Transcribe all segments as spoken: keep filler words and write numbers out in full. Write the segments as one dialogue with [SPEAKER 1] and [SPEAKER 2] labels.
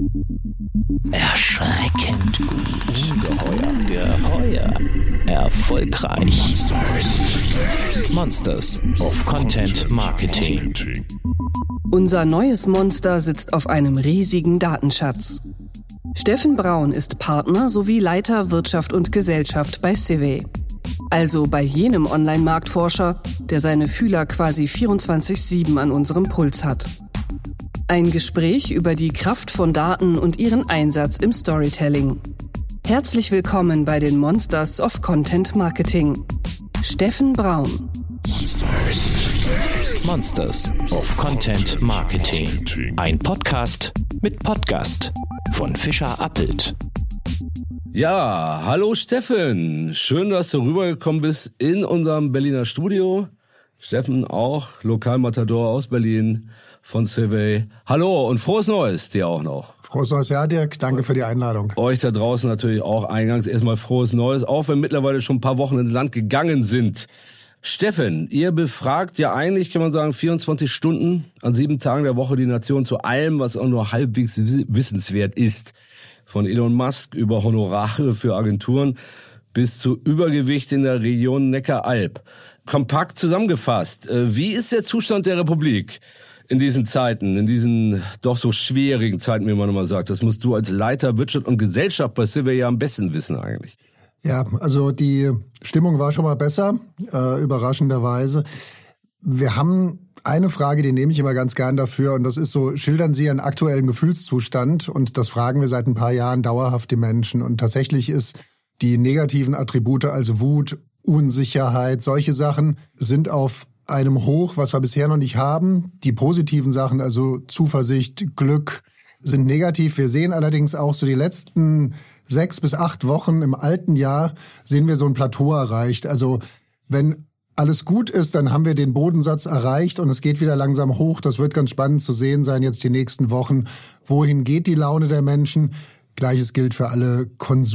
[SPEAKER 1] Erschreckend gut. Ungeheuer. Geheuer. Erfolgreich. Monsters of Content Marketing.
[SPEAKER 2] Unser neues Monster sitzt auf einem riesigen Datenschatz. Steffen Braun ist Partner sowie Leiter Wirtschaft und Gesellschaft bei Civey. Also bei jenem Online-Marktforscher, der seine Fühler quasi vierundzwanzig sieben an unserem Puls hat. Ein Gespräch über die Kraft von Daten und ihren Einsatz im Storytelling. Herzlich willkommen bei den Monsters of Content Marketing. Steffen Braun.
[SPEAKER 1] Monsters of Content Marketing. Ein Podcast mit Podcast von Fischer Appelt.
[SPEAKER 3] Ja, hallo Steffen. Schön, dass du rübergekommen bist in unserem Berliner Studio. Steffen auch, Lokalmatador aus Berlin von Civey. Hallo und frohes Neues dir auch noch.
[SPEAKER 4] Frohes Neues, ja, Dirk. Danke für die Einladung.
[SPEAKER 3] Euch da draußen natürlich auch eingangs erstmal frohes Neues, auch wenn mittlerweile schon ein paar Wochen ins Land gegangen sind. Steffen, ihr befragt ja eigentlich, kann man sagen, vierundzwanzig Stunden an sieben Tagen der Woche die Nation zu allem, was auch nur halbwegs wissenswert ist. Von Elon Musk über Honorare für Agenturen bis zu Übergewicht in der Region Neckar-Alb. Kompakt zusammengefasst, wie ist der Zustand der Republik in diesen Zeiten, in diesen doch so schwierigen Zeiten, wie man immer sagt? Das musst du als Leiter Wirtschaft und Gesellschaft bei Civey ja am besten wissen eigentlich.
[SPEAKER 4] Ja, also die Stimmung war schon mal besser, äh, überraschenderweise. Wir haben eine Frage, die nehme ich immer ganz gern dafür, und das ist so: Schildern Sie Ihren aktuellen Gefühlszustand? Und das fragen wir seit ein paar Jahren dauerhaft die Menschen. Und tatsächlich ist die negativen Attribute, also Wut, Unsicherheit, solche Sachen sind auf einem Hoch, was wir bisher noch nicht haben. Die positiven Sachen, also Zuversicht, Glück, sind negativ. Wir sehen allerdings auch so die letzten sechs bis acht Wochen im alten Jahr sehen wir so ein Plateau erreicht. Also wenn alles gut ist, dann haben wir den Bodensatz erreicht und es geht wieder langsam hoch. Das wird ganz spannend zu sehen sein jetzt die nächsten Wochen. Wohin geht die Laune der Menschen? Gleiches gilt für alle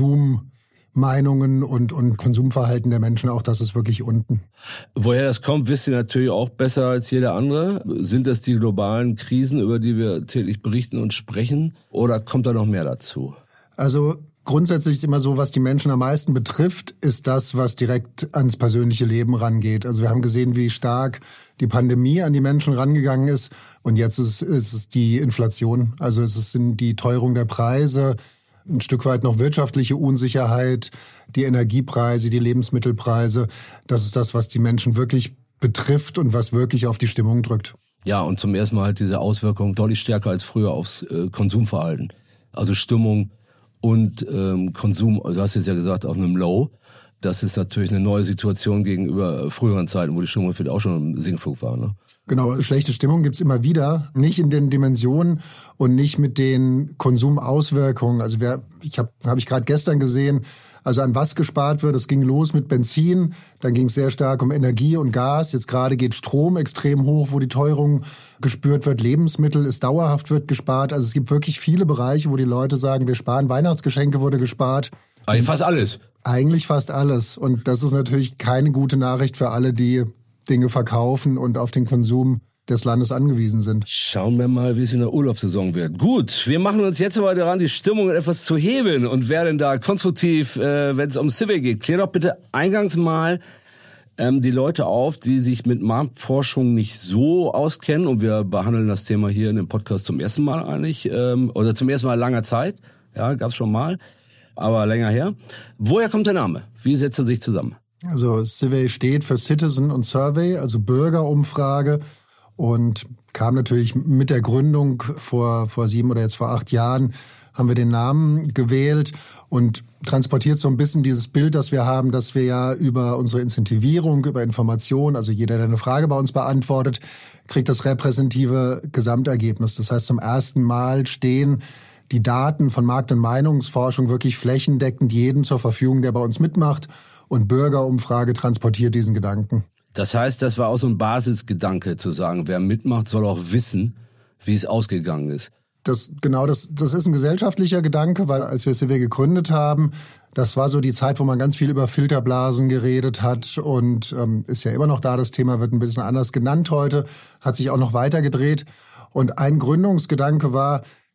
[SPEAKER 4] Konsummeinungen und, und Konsumverhalten der Menschen. Auch das ist wirklich unten.
[SPEAKER 3] Woher das kommt, wisst ihr natürlich auch besser als jeder andere. Sind das die globalen Krisen, über die wir täglich berichten und sprechen? Oder kommt da noch mehr dazu?
[SPEAKER 4] Also grundsätzlich ist immer so, was die Menschen am meisten betrifft, ist das, was direkt ans persönliche Leben rangeht. Also wir haben gesehen, wie stark die Pandemie an die Menschen rangegangen ist. Und jetzt ist, ist es die Inflation. Also es ist die Teuerung der Preise, ein Stück weit noch wirtschaftliche Unsicherheit, die Energiepreise, die Lebensmittelpreise. Das ist das, was die Menschen wirklich betrifft und was wirklich auf die Stimmung drückt.
[SPEAKER 3] Ja, und zum ersten Mal halt diese Auswirkungen deutlich stärker als früher aufs äh, Konsumverhalten. Also Stimmung und ähm, Konsum, du hast jetzt ja gesagt, auf einem Low. Das ist natürlich eine neue Situation gegenüber früheren Zeiten, wo die Stimmung vielleicht auch schon im Sinkflug war, ne?
[SPEAKER 4] Genau, schlechte Stimmung gibt's immer wieder, nicht in den Dimensionen und nicht mit den Konsumauswirkungen. Also wer, ich habe hab ich gerade gestern gesehen, also an was gespart wird. Es ging los mit Benzin, dann ging es sehr stark um Energie und Gas. Jetzt gerade geht Strom extrem hoch, wo die Teuerung gespürt wird. Lebensmittel ist dauerhaft wird gespart. Also es gibt wirklich viele Bereiche, wo die Leute sagen, wir sparen. Weihnachtsgeschenke wurde gespart.
[SPEAKER 3] Eigentlich fast alles.
[SPEAKER 4] Eigentlich fast alles. Und das ist natürlich keine gute Nachricht für alle, die Dinge verkaufen und auf den Konsum des Landes angewiesen sind.
[SPEAKER 3] Schauen wir mal, wie es in der Urlaubssaison wird. Gut, wir machen uns jetzt aber daran, die Stimmung etwas zu heben und werden da konstruktiv, äh, wenn es um Civey geht. Klär doch bitte eingangs mal ähm, die Leute auf, die sich mit Marktforschung nicht so auskennen. Und wir behandeln das Thema hier in dem Podcast zum ersten Mal eigentlich, ähm, oder zum ersten Mal in langer Zeit. Ja, gab's schon mal, aber länger her. Woher kommt der Name? Wie setzt er sich zusammen?
[SPEAKER 4] Also Civey steht für Citizen und Survey, also Bürgerumfrage, und kam natürlich mit der Gründung vor vor sieben oder jetzt vor acht Jahren haben wir den Namen gewählt und transportiert so ein bisschen dieses Bild, das wir haben, dass wir ja über unsere Incentivierung, über Information, also jeder, der eine Frage bei uns beantwortet, kriegt das repräsentative Gesamtergebnis. Das heißt, zum ersten Mal stehen die Daten von Markt- und Meinungsforschung wirklich flächendeckend jedem zur Verfügung, der bei uns mitmacht. Und Bürgerumfrage transportiert diesen Gedanken.
[SPEAKER 3] Das heißt, das war auch so ein Basisgedanke, zu sagen, wer mitmacht, soll auch wissen, wie es ausgegangen ist.
[SPEAKER 4] Das, genau, das, das ist ein gesellschaftlicher Gedanke, weil als wir Civey gegründet haben, das war so die Zeit, wo man ganz viel über Filterblasen geredet hat und ähm, ist ja immer noch da, das Thema wird ein bisschen anders genannt heute, hat sich auch noch weiter gedreht. Und ein Gründungsgedanke war,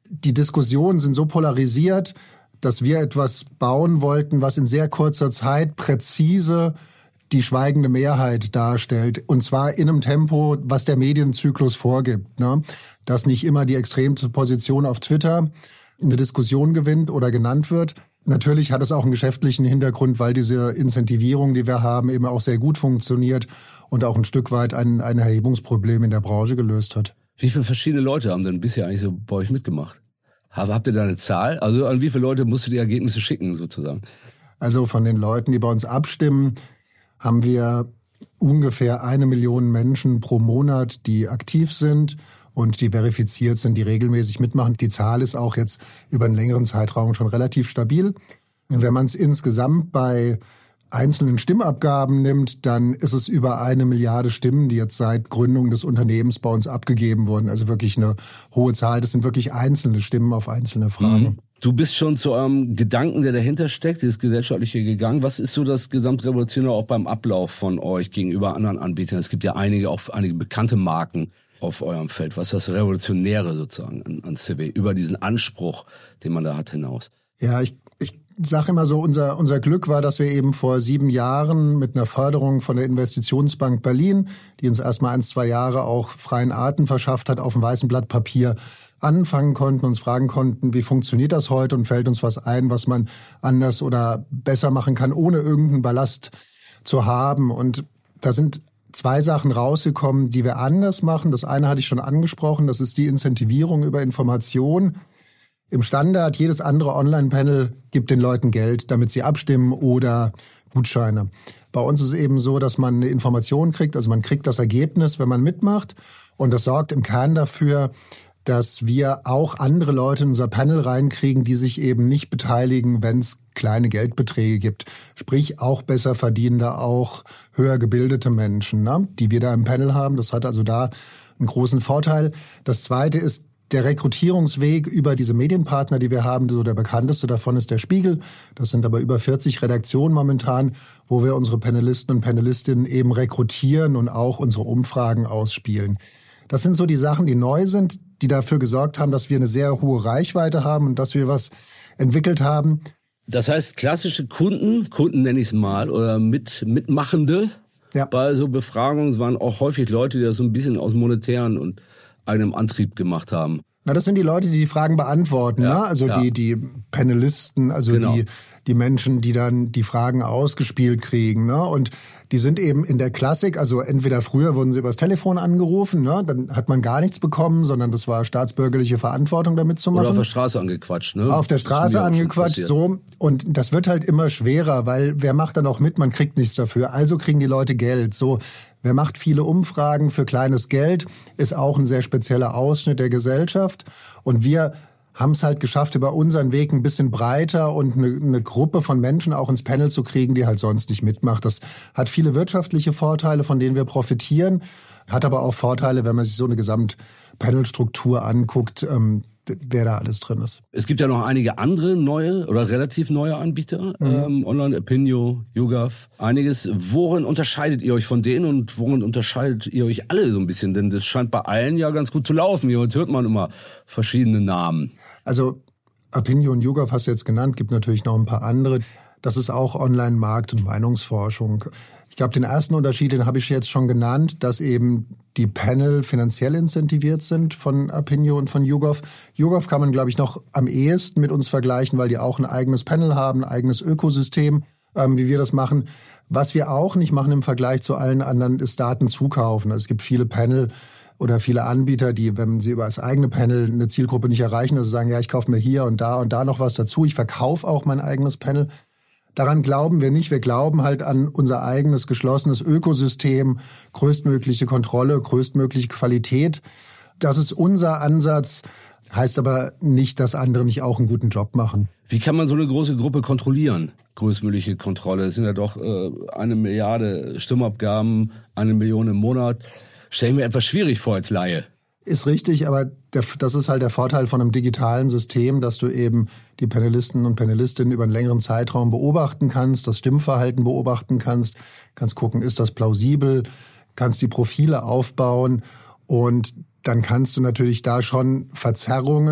[SPEAKER 4] die Diskussionen sind so polarisiert, dass wir etwas bauen wollten, was in sehr kurzer Zeit präzise die schweigende Mehrheit darstellt. Und zwar in einem Tempo, was der Medienzyklus vorgibt. Ne? Dass nicht immer die extremste Position auf Twitter eine Diskussion gewinnt oder genannt wird. Natürlich hat es auch einen geschäftlichen Hintergrund, weil diese Incentivierung, die wir haben, eben auch sehr gut funktioniert und auch ein Stück weit ein, ein Erhebungsproblem in der Branche gelöst hat.
[SPEAKER 3] Wie viele verschiedene Leute haben denn bisher eigentlich so bei euch mitgemacht? Habt ihr da eine Zahl? Also an wie viele Leute musst du die Ergebnisse schicken sozusagen?
[SPEAKER 4] Also von den Leuten, die bei uns abstimmen, haben wir ungefähr eine Million Menschen pro Monat, die aktiv sind und die verifiziert sind, die regelmäßig mitmachen. Die Zahl ist auch jetzt über einen längeren Zeitraum schon relativ stabil. Und wenn man es insgesamt bei einzelnen Stimmabgaben nimmt, dann ist es über eine Milliarde Stimmen, die jetzt seit Gründung des Unternehmens bei uns abgegeben wurden. Also wirklich eine hohe Zahl. Das sind wirklich einzelne Stimmen auf einzelne Fragen.
[SPEAKER 3] Mhm. Du bist schon zu eurem Gedanken, der dahinter steckt, dieses Gesellschaftliche gegangen. Was ist so das Gesamtrevolutionäre auch beim Ablauf von euch gegenüber anderen Anbietern? Es gibt ja einige, auch einige bekannte Marken auf eurem Feld. Was ist das Revolutionäre sozusagen an, an C W über diesen Anspruch, den man da hat, hinaus?
[SPEAKER 4] Ja, ich, ich sage immer so, unser, unser Glück war, dass wir eben vor sieben Jahren mit einer Förderung von der Investitionsbank Berlin, die uns erstmal ein, zwei Jahre auch freien Atem verschafft hat, auf dem weißen Blatt Papier anfangen konnten, uns fragen konnten, wie funktioniert das heute und fällt uns was ein, was man anders oder besser machen kann, ohne irgendeinen Ballast zu haben. Und da sind zwei Sachen rausgekommen, die wir anders machen. Das eine hatte ich schon angesprochen, das ist die Incentivierung über Information. Im Standard, jedes andere Online-Panel gibt den Leuten Geld, damit sie abstimmen oder Gutscheine. Bei uns ist es eben so, dass man eine Information kriegt, also man kriegt das Ergebnis, wenn man mitmacht. Und das sorgt im Kern dafür, dass wir auch andere Leute in unser Panel reinkriegen, die sich eben nicht beteiligen, wenn es kleine Geldbeträge gibt. Sprich, auch besser verdienende, auch höher gebildete Menschen, ne, die wir da im Panel haben. Das hat also da einen großen Vorteil. Das Zweite ist der Rekrutierungsweg über diese Medienpartner, die wir haben. So der bekannteste davon ist der Spiegel. Das sind aber über vierzig Redaktionen momentan, wo wir unsere Panelisten und Panelistinnen eben rekrutieren und auch unsere Umfragen ausspielen. Das sind so die Sachen, die neu sind, die dafür gesorgt haben, dass wir eine sehr hohe Reichweite haben und dass wir was entwickelt haben.
[SPEAKER 3] Das heißt, klassische Kunden, Kunden nenne ich es mal, oder mit, Mitmachende ja. bei so Befragungen waren auch häufig Leute, die das so ein bisschen aus monetären und eigenem Antrieb gemacht haben.
[SPEAKER 4] Na, das sind die Leute, die die Fragen beantworten, ja, ne? Also ja. die die Panelisten, also genau. die die Menschen, die dann die Fragen ausgespielt kriegen, ne? Und die sind eben in der Klassik, also entweder früher wurden sie übers Telefon angerufen, ne? Dann hat man gar nichts bekommen, sondern das war staatsbürgerliche Verantwortung, damit zu machen.
[SPEAKER 3] Oder auf der Straße angequatscht, ne?
[SPEAKER 4] Auf der Straße angequatscht, so. Und das wird halt immer schwerer, weil wer macht dann auch mit? Man kriegt nichts dafür. Also kriegen die Leute Geld, so. Wer macht viele Umfragen für kleines Geld, ist auch ein sehr spezieller Ausschnitt der Gesellschaft. Und wir haben es halt geschafft, über unseren Weg ein bisschen breiter und eine, eine Gruppe von Menschen auch ins Panel zu kriegen, die halt sonst nicht mitmacht. Das hat viele wirtschaftliche Vorteile, von denen wir profitieren, hat aber auch Vorteile, wenn man sich so eine Gesamtpanelstruktur anguckt, ähm, wer da alles drin ist.
[SPEAKER 3] Es gibt ja noch einige andere neue oder relativ neue Anbieter, mhm. ähm, Online, Opinio, YouGov, einiges. Worin unterscheidet ihr euch von denen und worin unterscheidet ihr euch alle so ein bisschen? Denn das scheint bei allen ja ganz gut zu laufen. Jetzt hört man immer verschiedene Namen.
[SPEAKER 4] Also Opinio und YouGov hast du jetzt genannt, gibt natürlich noch ein paar andere. Das ist auch Online-Markt- und Meinungsforschung. Ich glaube, den ersten Unterschied, den habe ich jetzt schon genannt, dass eben die Panel finanziell incentiviert sind von Opinio und von YouGov. YouGov kann man, glaube ich, noch am ehesten mit uns vergleichen, weil die auch ein eigenes Panel haben, ein eigenes Ökosystem, ähm, wie wir das machen. Was wir auch nicht machen im Vergleich zu allen anderen, ist Daten zukaufen. Also es gibt viele Panel oder viele Anbieter, die, wenn sie über das eigene Panel eine Zielgruppe nicht erreichen, also sagen, ja, ich kaufe mir hier und da und da noch was dazu. Ich verkaufe auch mein eigenes Panel. Daran glauben wir nicht. Wir glauben halt an unser eigenes geschlossenes Ökosystem, größtmögliche Kontrolle, größtmögliche Qualität. Das ist unser Ansatz, heißt aber nicht, dass andere nicht auch einen guten Job machen.
[SPEAKER 3] Wie kann man so eine große Gruppe kontrollieren? Größtmögliche Kontrolle. Es sind ja doch äh, eine Milliarde Stimmabgaben, eine Million im Monat. Stell ich mir etwas schwierig vor als Laie.
[SPEAKER 4] Ist richtig, aber der, das ist halt der Vorteil von einem digitalen System, dass du eben die Panelisten und Panelistinnen über einen längeren Zeitraum beobachten kannst, das Stimmverhalten beobachten kannst, kannst gucken, ist das plausibel, kannst die Profile aufbauen und dann kannst du natürlich da schon Verzerrungen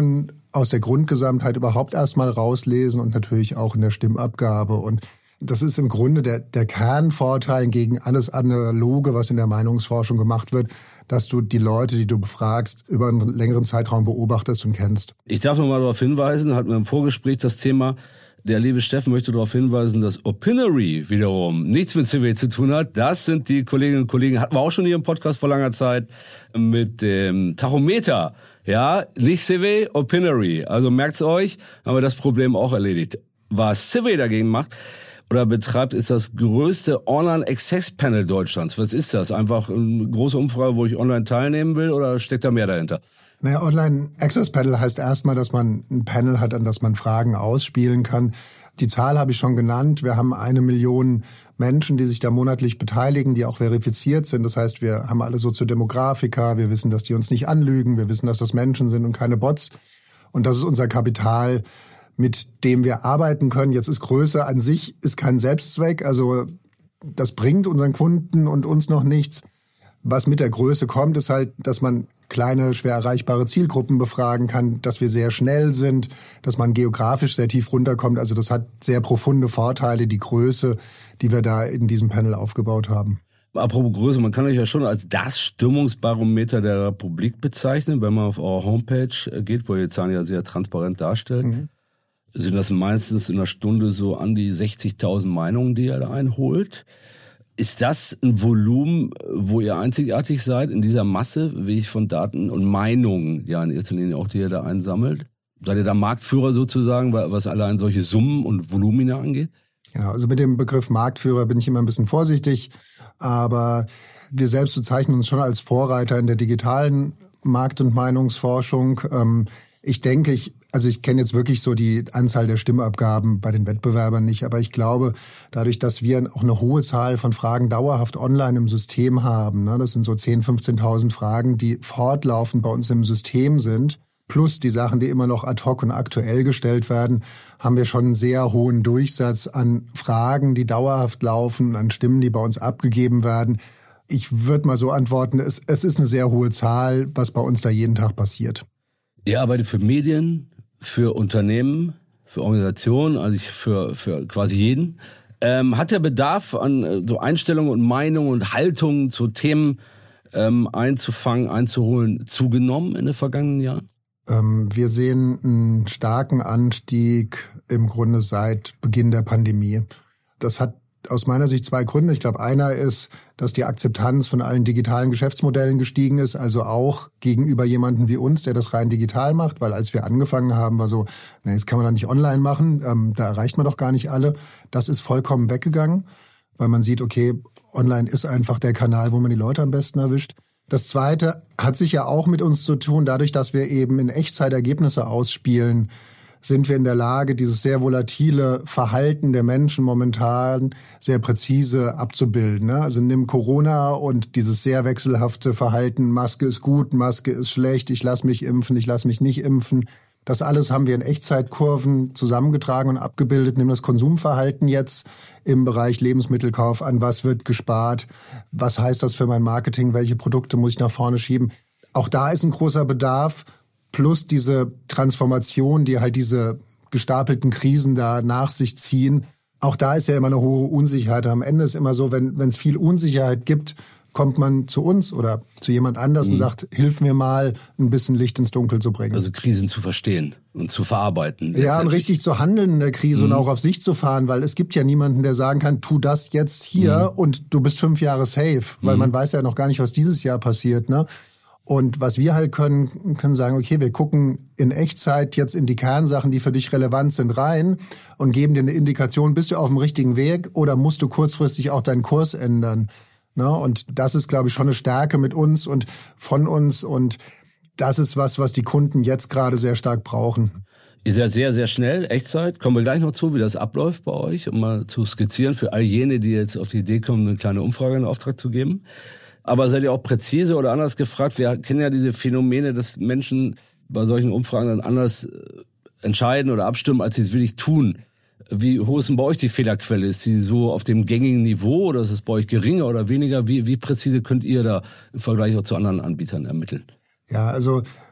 [SPEAKER 4] aus der Grundgesamtheit überhaupt erstmal rauslesen und natürlich auch in der Stimmabgabe. Und das ist im Grunde der, der Kernvorteil gegen alles Analoge, was in der Meinungsforschung gemacht wird, dass du die Leute, die du befragst, über einen längeren Zeitraum beobachtest und kennst.
[SPEAKER 3] Ich darf noch mal darauf hinweisen, hatten wir im Vorgespräch das Thema, der liebe Steffen möchte darauf hinweisen, dass Opinory wiederum nichts mit C W zu tun hat. Das sind die Kolleginnen und Kollegen, hatten wir auch schon hier im Podcast vor langer Zeit, mit dem Tachometer. Ja, nicht C W, Opinory. Also merkt's euch, haben wir das Problem auch erledigt. Was C W dagegen macht oder betreibt, ist das größte Online-Access-Panel Deutschlands. Was ist das? Einfach eine große Umfrage, wo ich online teilnehmen will, oder steckt da mehr dahinter?
[SPEAKER 4] Naja, Online-Access-Panel heißt erstmal, dass man ein Panel hat, an das man Fragen ausspielen kann. Die Zahl habe ich schon genannt. Wir haben eine Million Menschen, die sich da monatlich beteiligen, die auch verifiziert sind. Das heißt, wir haben alle Soziodemografiker. Wir wissen, dass die uns nicht anlügen. Wir wissen, dass das Menschen sind und keine Bots. Und das ist unser Kapital, mit dem wir arbeiten können. Jetzt ist Größe an sich ist kein Selbstzweck. Also das bringt unseren Kunden und uns noch nichts. Was mit der Größe kommt, ist halt, dass man kleine, schwer erreichbare Zielgruppen befragen kann, dass wir sehr schnell sind, dass man geografisch sehr tief runterkommt. Also das hat sehr profunde Vorteile, die Größe, die wir da in diesem Panel aufgebaut haben.
[SPEAKER 3] Apropos Größe, man kann euch ja schon als das Stimmungsbarometer der Republik bezeichnen, wenn man auf eure Homepage geht, wo ihr die Zahlen ja sehr transparent darstellt. Mhm. Sind das meistens in einer Stunde so an die sechzigtausend Meinungen, die ihr da einholt. Ist das ein Volumen, wo ihr einzigartig seid in dieser Masse, wie ich von Daten und Meinungen, ja in erster Linie auch, die ihr da einsammelt? Seid ihr da Marktführer sozusagen, was allein solche Summen und Volumina angeht?
[SPEAKER 4] Ja, also mit dem Begriff Marktführer bin ich immer ein bisschen vorsichtig, aber wir selbst bezeichnen uns schon als Vorreiter in der digitalen Markt- und Meinungsforschung. Ich denke, ich Also ich kenne jetzt wirklich so die Anzahl der Stimmabgaben bei den Wettbewerbern nicht, aber ich glaube, dadurch, dass wir auch eine hohe Zahl von Fragen dauerhaft online im System haben, ne, das sind so zehntausend, fünfzehntausend Fragen, die fortlaufend bei uns im System sind, plus die Sachen, die immer noch ad hoc und aktuell gestellt werden, haben wir schon einen sehr hohen Durchsatz an Fragen, die dauerhaft laufen, an Stimmen, die bei uns abgegeben werden. Ich würde mal so antworten, es, es ist eine sehr hohe Zahl, was bei uns da jeden Tag passiert.
[SPEAKER 3] Ihr arbeitet für Medien, für Unternehmen, für Organisationen, also für für quasi jeden. Ähm, hat der Bedarf an so Einstellungen und Meinungen und Haltungen zu Themen ähm, einzufangen, einzuholen, zugenommen in den vergangenen Jahren?
[SPEAKER 4] Ähm, wir sehen einen starken Anstieg im Grunde seit Beginn der Pandemie. Das hat aus meiner Sicht zwei Gründe. Ich glaube, einer ist, dass die Akzeptanz von allen digitalen Geschäftsmodellen gestiegen ist, also auch gegenüber jemandem wie uns, der das rein digital macht, weil als wir angefangen haben, war so, na, jetzt kann man da nicht online machen, ähm, da erreicht man doch gar nicht alle. Das ist vollkommen weggegangen, weil man sieht, okay, online ist einfach der Kanal, wo man die Leute am besten erwischt. Das Zweite hat sicher auch mit uns zu tun, dadurch, dass wir eben in Echtzeit Ergebnisse ausspielen, sind wir in der Lage, dieses sehr volatile Verhalten der Menschen momentan sehr präzise abzubilden. Also nimm Corona und dieses sehr wechselhafte Verhalten, Maske ist gut, Maske ist schlecht, ich lasse mich impfen, ich lasse mich nicht impfen. Das alles haben wir in Echtzeitkurven zusammengetragen und abgebildet. Nimm das Konsumverhalten jetzt im Bereich Lebensmittelkauf an, was wird gespart, was heißt das für mein Marketing, welche Produkte muss ich nach vorne schieben. Auch da ist ein großer Bedarf. Plus diese Transformation, die halt diese gestapelten Krisen da nach sich ziehen. Auch da ist ja immer eine hohe Unsicherheit. Am Ende ist immer so, wenn wenn es viel Unsicherheit gibt, kommt man zu uns oder zu jemand anders mhm. und sagt, hilf mir mal, ein bisschen Licht ins Dunkel zu bringen.
[SPEAKER 3] Also Krisen zu verstehen und zu verarbeiten.
[SPEAKER 4] Ja, und richtig zu handeln in der Krise mhm. und auch auf sich zu fahren, weil es gibt ja niemanden, der sagen kann, tu das jetzt hier mhm. und du bist fünf Jahre safe, weil mhm. man weiß ja noch gar nicht, was dieses Jahr passiert, ne? Und was wir halt können, können sagen, okay, wir gucken in Echtzeit jetzt in die Kernsachen, die für dich relevant sind, rein und geben dir eine Indikation, bist du auf dem richtigen Weg oder musst du kurzfristig auch deinen Kurs ändern. Ne? Und das ist, glaube ich, schon eine Stärke mit uns und von uns und das ist was, was die Kunden jetzt gerade sehr stark brauchen.
[SPEAKER 3] Ihr seid sehr, sehr schnell, Echtzeit. Kommen wir gleich noch zu, wie das abläuft bei euch, um mal zu skizzieren für all jene, die jetzt auf die Idee kommen, eine kleine Umfrage in Auftrag zu geben. Aber seid ihr auch präzise oder anders gefragt? Wir kennen ja diese Phänomene, dass Menschen bei solchen Umfragen dann anders entscheiden oder abstimmen, als sie es wirklich tun. Wie hoch ist denn bei euch die Fehlerquelle? Ist sie so auf dem gängigen Niveau oder ist es bei euch geringer oder weniger? Wie, wie präzise könnt ihr da im Vergleich auch zu anderen Anbietern ermitteln?
[SPEAKER 4] Ja, also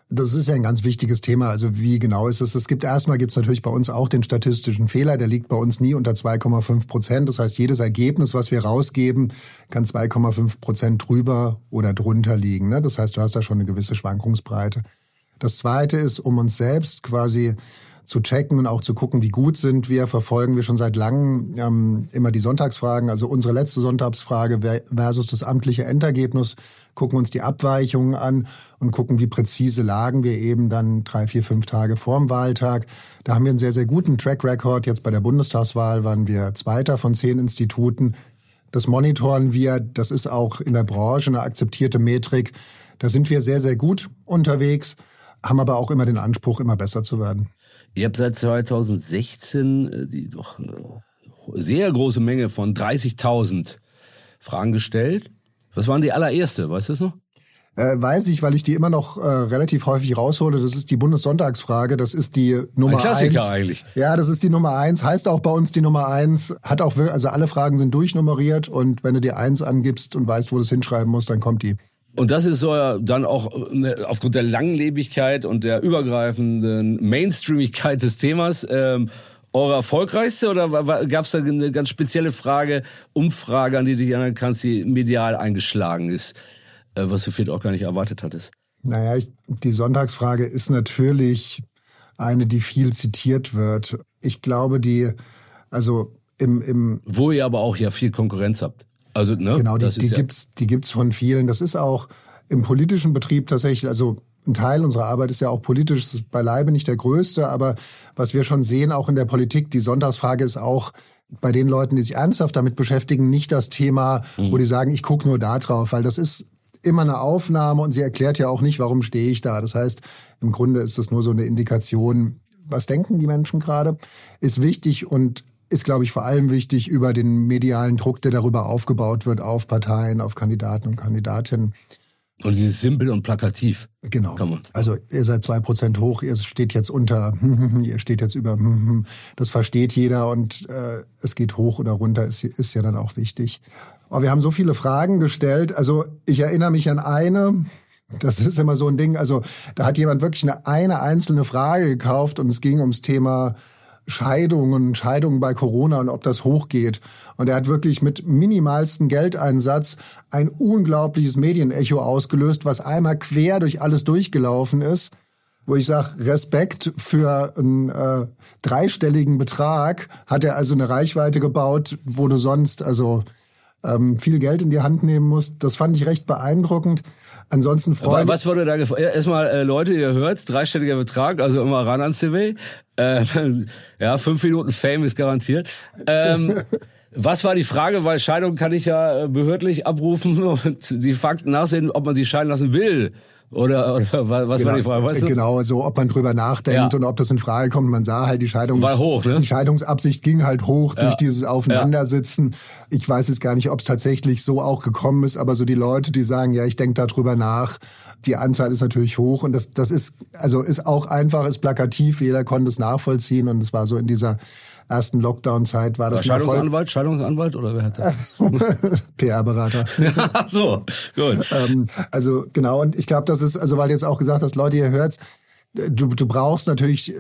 [SPEAKER 4] Das ist ja ein ganz wichtiges Thema. Also wie genau ist es? Es gibt erstmal gibt's natürlich bei uns auch den statistischen Fehler. Der liegt bei uns nie unter zwei Komma fünf Prozent. Das heißt, jedes Ergebnis, was wir rausgeben, kann zwei Komma fünf Prozent drüber oder drunter liegen. Das heißt, du hast da schon eine gewisse Schwankungsbreite. Das Zweite ist, um uns selbst quasi zu checken und auch zu gucken, wie gut sind wir, verfolgen wir schon seit langem ähm, immer die Sonntagsfragen. Also unsere letzte Sonntagsfrage versus das amtliche Endergebnis, gucken uns die Abweichungen an und gucken, wie präzise lagen wir eben dann drei, vier, fünf Tage vorm Wahltag. Da haben wir einen sehr, sehr guten Track Record. Jetzt bei der Bundestagswahl waren wir Zweiter von zehn Instituten. Das monitoren wir, das ist auch in der Branche eine akzeptierte Metrik. Da sind wir sehr, sehr gut unterwegs, haben aber auch immer den Anspruch, immer besser zu werden.
[SPEAKER 3] Ihr habt seit zweitausendsechzehn die doch eine sehr große Menge von dreißigtausend Fragen gestellt. Was waren die allererste, weißt du das noch?
[SPEAKER 4] Äh, weiß ich, weil ich die immer noch äh, relativ häufig raushole. Das ist die Bundessonntagsfrage. Das ist die Nummer eins. Ein
[SPEAKER 3] Klassiker
[SPEAKER 4] eins.
[SPEAKER 3] Eigentlich.
[SPEAKER 4] Ja, das ist die Nummer eins. Heißt auch bei uns die Nummer eins. Hat auch, also alle Fragen sind durchnummeriert. Und wenn du die eins angibst und weißt, wo du es hinschreiben musst, dann kommt die.
[SPEAKER 3] Und das ist so ja dann auch aufgrund der Langlebigkeit und der übergreifenden Mainstreamigkeit des Themas ähm, eure erfolgreichste, oder gab es da eine ganz spezielle Frage, Umfrage, an die du dich erinnern kannst, die medial eingeschlagen ist, äh, was du vielleicht auch gar nicht erwartet hattest?
[SPEAKER 4] Naja, ich, die Sonntagsfrage ist natürlich eine, die viel zitiert wird. Ich glaube, die, also im... im
[SPEAKER 3] Wo ihr aber auch ja viel Konkurrenz habt. Also, ne?
[SPEAKER 4] Genau, die,
[SPEAKER 3] das
[SPEAKER 4] die
[SPEAKER 3] ist ja
[SPEAKER 4] gibt's, die gibt's von vielen. Das ist auch im politischen Betrieb tatsächlich, also ein Teil unserer Arbeit ist ja auch politisch, das ist beileibe nicht der größte, aber was wir schon sehen, auch in der Politik, die Sonntagsfrage ist auch bei den Leuten, die sich ernsthaft damit beschäftigen, nicht das Thema, mhm. wo die sagen, ich gucke nur da drauf, weil das ist immer eine Aufnahme und sie erklärt ja auch nicht, warum stehe ich da. Das heißt, im Grunde ist das nur so eine Indikation, was denken die Menschen gerade, ist wichtig und ist, glaube ich, vor allem wichtig über den medialen Druck, der darüber aufgebaut wird, auf Parteien, auf Kandidaten und Kandidatinnen.
[SPEAKER 3] Und dieses simpel und plakativ.
[SPEAKER 4] Genau.
[SPEAKER 3] Kann man.
[SPEAKER 4] Also ihr seid zwei Prozent hoch, ihr steht jetzt unter, ihr steht jetzt über, das versteht jeder und äh, es geht hoch oder runter, ist, ist ja dann auch wichtig. Aber wir haben so viele Fragen gestellt. Also ich erinnere mich an eine, das ist immer so ein Ding, also da hat jemand wirklich eine, eine einzelne Frage gekauft und es ging ums Thema Scheidungen, Scheidungen bei Corona und ob das hochgeht. Und er hat wirklich mit minimalstem Geldeinsatz ein unglaubliches Medienecho ausgelöst, was einmal quer durch alles durchgelaufen ist, wo ich sage, Respekt für einen äh, dreistelligen Betrag hat er also eine Reichweite gebaut, wo du sonst also ähm, viel Geld in die Hand nehmen musst. Das fand ich recht beeindruckend. Ansonsten freuen.
[SPEAKER 3] Was wurde da gefragt? Erstmal, äh, Leute, ihr hört's, dreistelliger Betrag, also immer ran ans C W. Äh, ja, fünf Minuten Fame ist garantiert. Ähm, was war die Frage? Weil Scheidung kann ich ja behördlich abrufen und die Fakten nachsehen, ob man sich scheiden lassen will. Oder, oder was
[SPEAKER 4] genau,
[SPEAKER 3] war die Frage? Weißt du?
[SPEAKER 4] Genau, so ob man drüber nachdenkt ja. und ob das in Frage kommt. Man sah halt, die Scheidungs
[SPEAKER 3] war hoch, ne?
[SPEAKER 4] die Scheidungsabsicht ging halt hoch ja. durch dieses Aufeinandersitzen. Ja. Ich weiß jetzt gar nicht, ob es tatsächlich so auch gekommen ist, aber so die Leute, die sagen, ja, ich denke da drüber nach, die Anzahl ist natürlich hoch und das, das ist, also ist auch einfach, ist plakativ, jeder konnte es nachvollziehen und es war so in dieser ersten Lockdown-Zeit war das
[SPEAKER 3] war Scheidungsanwalt, Scheidungsanwalt oder wer hat das?
[SPEAKER 4] P R-Berater.
[SPEAKER 3] Ach so, gut.
[SPEAKER 4] ähm, also genau, und ich glaube, das ist, also weil du jetzt auch gesagt hast, Leute, ihr hört's, du, du brauchst natürlich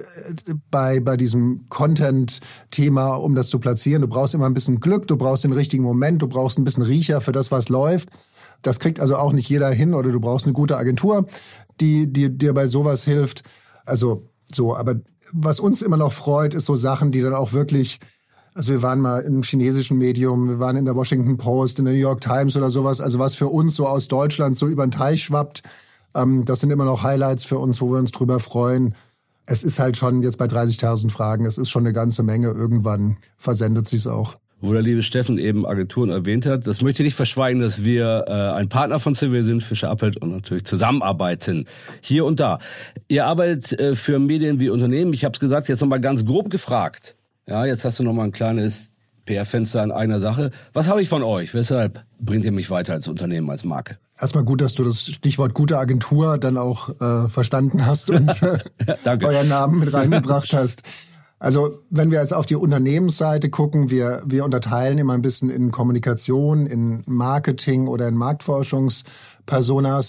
[SPEAKER 4] bei bei diesem Content-Thema, um das zu platzieren, du brauchst immer ein bisschen Glück, du brauchst den richtigen Moment, du brauchst ein bisschen Riecher für das, was läuft. Das kriegt also auch nicht jeder hin oder du brauchst eine gute Agentur, die, die dir bei sowas hilft. Also so, aber was uns immer noch freut, ist so Sachen, die dann auch wirklich, also wir waren mal im chinesischen Medium, wir waren in der Washington Post, in der New York Times oder sowas, also was für uns so aus Deutschland so über den Teich schwappt, ähm, das sind immer noch Highlights für uns, wo wir uns drüber freuen. Es ist halt schon jetzt bei dreißigtausend Fragen, es ist schon eine ganze Menge, irgendwann versendet sich's auch.
[SPEAKER 3] Wo der liebe Steffen eben Agenturen erwähnt hat, das möchte ich nicht verschweigen, dass wir äh, ein Partner von C W sind, Fischer Appelt, und natürlich zusammenarbeiten, hier und da. Ihr arbeitet äh, für Medien wie Unternehmen, ich habe es gesagt, jetzt nochmal ganz grob gefragt. Ja, jetzt hast du nochmal ein kleines P R-Fenster in einer Sache. Was habe ich von euch? Weshalb bringt ihr mich weiter als Unternehmen, als Marke?
[SPEAKER 4] Erstmal gut, dass du das Stichwort gute Agentur dann auch äh, verstanden hast und ja, euren Namen mit reingebracht hast. Also wenn wir jetzt auf die Unternehmensseite gucken, wir wir unterteilen immer ein bisschen in Kommunikation, in Marketing oder in Marktforschungspersonas.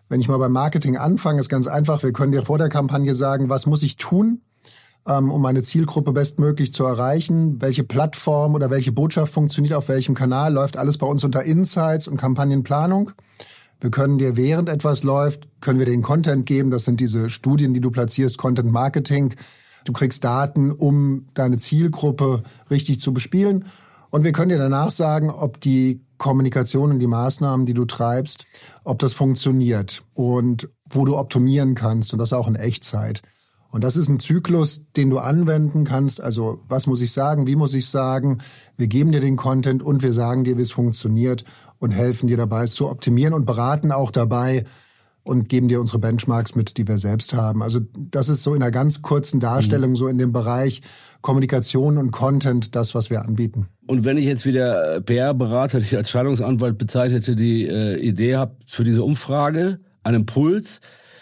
[SPEAKER 4] Wenn ich mal beim Marketing anfange, ist ganz einfach. Wir können dir vor der Kampagne sagen, was muss ich tun, ähm, um meine Zielgruppe bestmöglich zu erreichen? Welche Plattform oder welche Botschaft funktioniert auf welchem Kanal? Läuft alles bei uns unter Insights und Kampagnenplanung. Wir können dir, während etwas läuft, können wir den Content geben. Das sind diese Studien, die du platzierst, Content Marketing. Du kriegst Daten, um deine Zielgruppe richtig zu bespielen. Und wir können dir danach sagen, ob die Kommunikation und die Maßnahmen, die du treibst, ob das funktioniert und wo du optimieren kannst und das auch in Echtzeit. Und das ist ein Zyklus, den du anwenden kannst. Also was muss ich sagen, wie muss ich sagen? Wir geben dir den Content und wir sagen dir, wie es funktioniert und helfen dir dabei, es zu optimieren und beraten auch dabei und geben dir unsere Benchmarks mit, die wir selbst haben. Also das ist so in einer ganz kurzen Darstellung, mhm. so in dem Bereich Kommunikation und Content, das, was wir anbieten.
[SPEAKER 3] Und wenn ich jetzt wieder P R-Berater, die ich als Scheidungsanwalt bezeichnete, die äh, Idee habe für diese Umfrage, einen Impuls,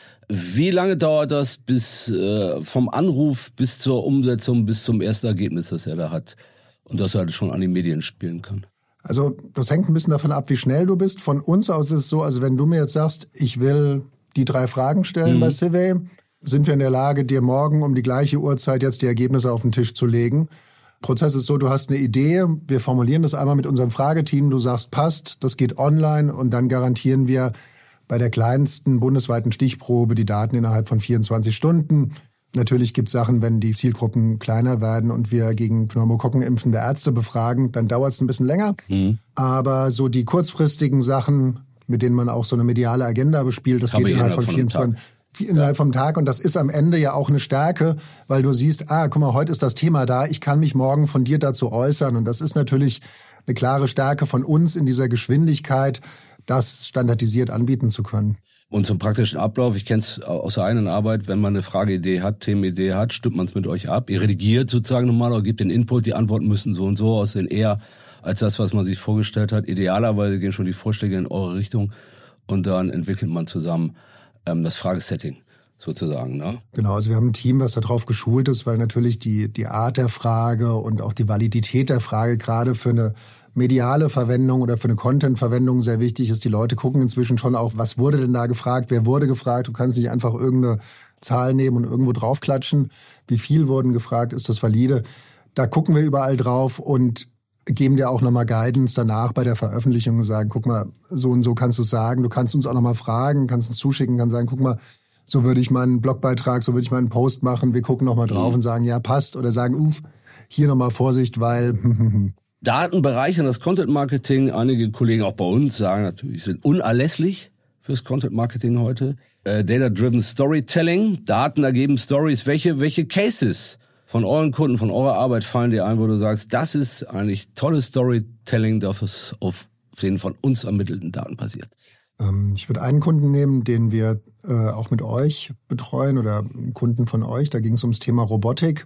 [SPEAKER 3] wie lange dauert das bis äh, vom Anruf bis zur Umsetzung, bis zum ersten Ergebnis, das er da hat und das er halt schon an die Medien spielen kann?
[SPEAKER 4] Also das hängt ein bisschen davon ab, wie schnell du bist. Von uns aus ist es so, also wenn du mir jetzt sagst, ich will die drei Fragen stellen mhm. bei Civey, sind wir in der Lage, dir morgen um die gleiche Uhrzeit jetzt die Ergebnisse auf den Tisch zu legen. Prozess ist so, du hast eine Idee, wir formulieren das einmal mit unserem Frageteam, du sagst, passt, das geht online und dann garantieren wir bei der kleinsten bundesweiten Stichprobe die Daten innerhalb von vierundzwanzig Stunden. Natürlich gibt es Sachen, wenn die Zielgruppen kleiner werden und wir gegen Pneumokokken impfende Ärzte befragen, dann dauert es ein bisschen länger. Mhm. Aber so die kurzfristigen Sachen, mit denen man auch so eine mediale Agenda bespielt, das geht innerhalb von vierundzwanzig innerhalb vom Tag. Und das ist am Ende ja auch eine Stärke, weil du siehst, ah, guck mal, heute ist das Thema da, ich kann mich morgen von dir dazu äußern. Und das ist natürlich eine klare Stärke von uns in dieser Geschwindigkeit, das standardisiert anbieten zu können.
[SPEAKER 3] Und zum praktischen Ablauf, ich kenne es aus der eigenen Arbeit, wenn man eine Frageidee hat, Themenidee hat, stimmt man es mit euch ab. Ihr redigiert sozusagen nochmal oder gebt den Input, die Antworten müssen so und so aussehen, eher als das, was man sich vorgestellt hat. Idealerweise gehen schon die Vorschläge in eure Richtung und dann entwickelt man zusammen ähm, das Fragesetting sozusagen, ne?
[SPEAKER 4] Genau, also wir haben ein Team, was darauf geschult ist, weil natürlich die die Art der Frage und auch die Validität der Frage gerade für eine mediale Verwendung oder für eine Content-Verwendung sehr wichtig ist. Die Leute gucken inzwischen schon auch, was wurde denn da gefragt, wer wurde gefragt. Du kannst nicht einfach irgendeine Zahl nehmen und irgendwo draufklatschen. Wie viel wurden gefragt, ist das valide? Da gucken wir überall drauf und geben dir auch nochmal Guidance danach bei der Veröffentlichung und sagen, guck mal, so und so kannst du es sagen. Du kannst uns auch nochmal fragen, kannst uns zuschicken, kannst sagen, guck mal, so würde ich mal einen Blogbeitrag, so würde ich mal einen Post machen. Wir gucken nochmal drauf mhm. und sagen, ja, passt. Oder sagen, uff, hier nochmal Vorsicht, weil...
[SPEAKER 3] Daten bereichern das Content-Marketing. Einige Kollegen auch bei uns sagen natürlich, sind unerlässlich fürs Content-Marketing heute. Äh, Data-driven Storytelling, Daten ergeben Stories. Welche, welche Cases von euren Kunden, von eurer Arbeit fallen dir ein, wo du sagst, das ist eigentlich tolles Storytelling, das auf den von uns ermittelten Daten passiert?
[SPEAKER 4] Ähm, ich würde einen Kunden nehmen, den wir äh, auch mit euch betreuen oder einen Kunden von euch. Da ging es ums Thema Robotik.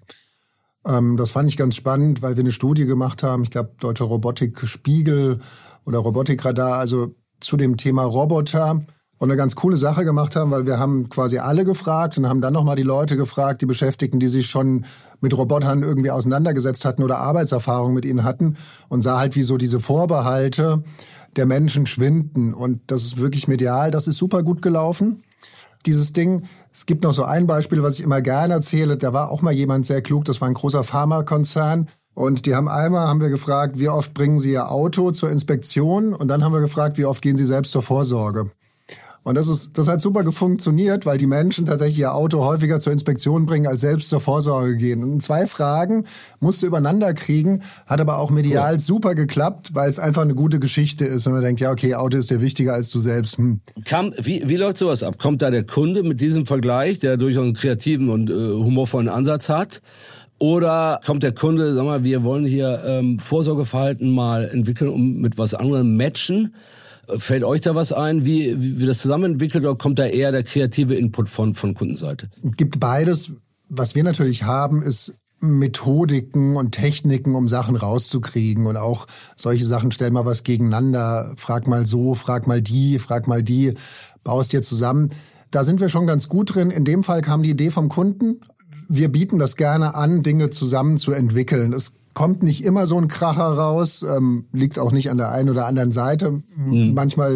[SPEAKER 4] Das fand ich ganz spannend, weil wir eine Studie gemacht haben, ich glaube Deutscher Robotikspiegel oder Robotikradar, also zu dem Thema Roboter und eine ganz coole Sache gemacht haben, weil wir haben quasi alle gefragt und haben dann nochmal die Leute gefragt, die Beschäftigten, die sich schon mit Robotern irgendwie auseinandergesetzt hatten oder Arbeitserfahrung mit ihnen hatten und sah halt, wie so diese Vorbehalte der Menschen schwinden und das ist wirklich medial, das ist super gut gelaufen, dieses Ding. Es gibt noch so ein Beispiel, was ich immer gerne erzähle. Da war auch mal jemand sehr klug, das war ein großer Pharmakonzern. Und die haben einmal, haben wir gefragt, wie oft bringen Sie Ihr Auto zur Inspektion? Und dann haben wir gefragt, wie oft gehen Sie selbst zur Vorsorge? Und das ist, das hat super funktioniert, weil die Menschen tatsächlich ihr Auto häufiger zur Inspektion bringen, als selbst zur Vorsorge gehen. Und zwei Fragen musste übereinander kriegen, hat aber auch medial cool. super geklappt, weil es einfach eine gute Geschichte ist. Und man denkt, ja, okay, Auto ist dir wichtiger als du selbst. Hm.
[SPEAKER 3] Kam, wie, wie läuft sowas ab? Kommt da der Kunde mit diesem Vergleich, der durchaus einen kreativen und äh, humorvollen Ansatz hat? Oder kommt der Kunde, sag mal, wir wollen hier ähm, Vorsorgeverhalten mal entwickeln, um mit was anderem matchen? Fällt euch da was ein, wie, wie, wie das zusammenentwickelt, oder kommt da eher der kreative Input von, von Kundenseite?
[SPEAKER 4] Gibt beides. Was wir natürlich haben, ist Methodiken und Techniken, um Sachen rauszukriegen und auch solche Sachen, stell mal was gegeneinander, frag mal so, frag mal die, frag mal die, baust dir zusammen. Da sind wir schon ganz gut drin. In dem Fall kam die Idee vom Kunden. Wir bieten das gerne an, Dinge zusammen zu entwickeln. Es kommt nicht immer so ein Kracher raus, ähm, liegt auch nicht an der einen oder anderen Seite. Mhm. Manchmal